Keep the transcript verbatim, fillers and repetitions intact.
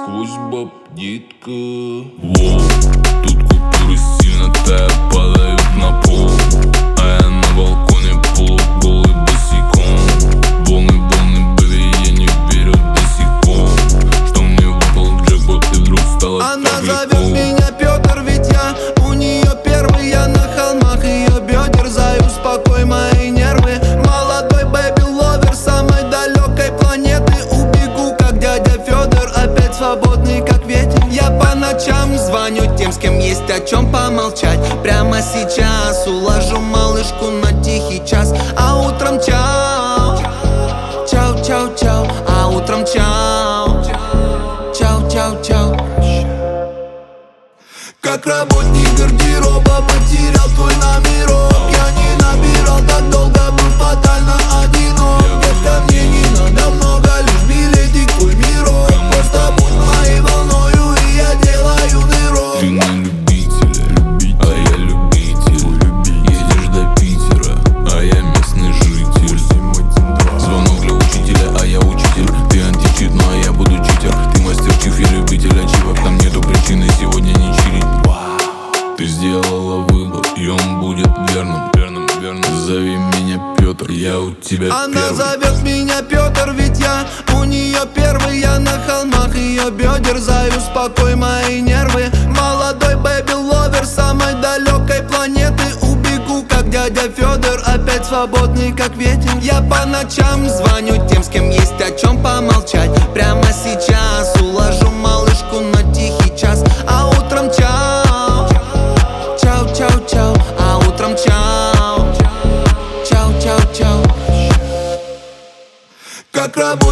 сквозь баб, детка. Воу, тут купюры сильно тая падают на пол, а я на балконе полуголый босиком. Волны, волны были, я не верю до сих пор, что мне выпал джекпот и вдруг стало так легко. Она зовет меня Петр, ведь я у нее первый. Я на холмах ее бедер, заю, успокой мои нервы. Молодой бэби-ловер самой далекой планеты. Убегу, как дядя Федор, опять свободный, как ветер. Я по ночам звоню тем, с кем есть о чем помолчать. Прямо сейчас уложу малышку на тихий час, а утром чау, чау, чау, чау, а утром чау, чау, чау, чау. Как работник гардероба потерял твой номерок. Я не набирал так долго, был фатально одинок. Детка, мне не надо много, лишь билетик твой мирок. Просто будь моей волною, и я делаю нырок. Ты на любителя, а я любитель. Едешь до Питера, а я местный житель. Звонок для учителя, а я учитель. Ты античит, но я буду читер. Ты мастер-чиф, я любитель ачивок. Там нету причины сегодня не чилить. Ты сделала выбор, и он будет верным, верным, верным. Зови меня Петр, я у тебя Она первый. зовет меня Петр, ведь я у нее первый. Я на холмах ее бедер, заю, успокой мои нервы. Молодой бэби-ловер самой далекой планеты. Убегу, как дядя Федор, опять свободный, как ветер. Я по ночам звоню тем, с кем есть о чем помолчать. Прямо сейчас уложу малышку на тихий час, а утром чау, чау, чау, чау, а утром чау, чау, чау, чау. Как работать